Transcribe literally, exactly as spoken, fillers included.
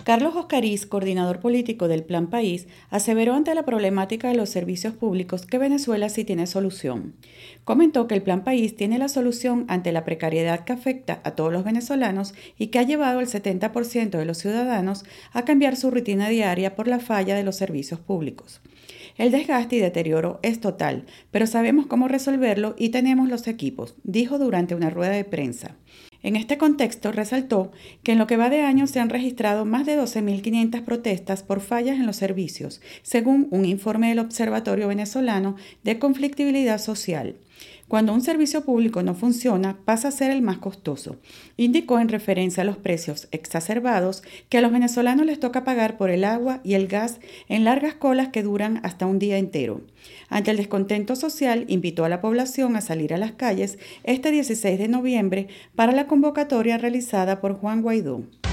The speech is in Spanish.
Carlos Oscariz, coordinador político del Plan País, aseveró ante la problemática de los servicios públicos que Venezuela sí tiene solución. Comentó que el Plan País tiene la solución ante la precariedad que afecta a todos los venezolanos y que ha llevado al setenta por ciento de los ciudadanos a cambiar su rutina diaria por la falla de los servicios públicos. El desgaste y deterioro es total, pero sabemos cómo resolverlo y tenemos los equipos, dijo durante una rueda de prensa. En este contexto, resaltó que en lo que va de año se han registrado más de doce mil quinientas protestas por fallas en los servicios, según un informe del Observatorio Venezolano de Conflictibilidad Social. Cuando un servicio público no funciona, pasa a ser el más costoso, indicó en referencia a los precios exacerbados que a los venezolanos les toca pagar por el agua y el gas en largas colas que duran hasta un día entero. Ante el descontento social, invitó a la población a salir a las calles este dieciséis de noviembre para la convocatoria realizada por Juan Guaidó.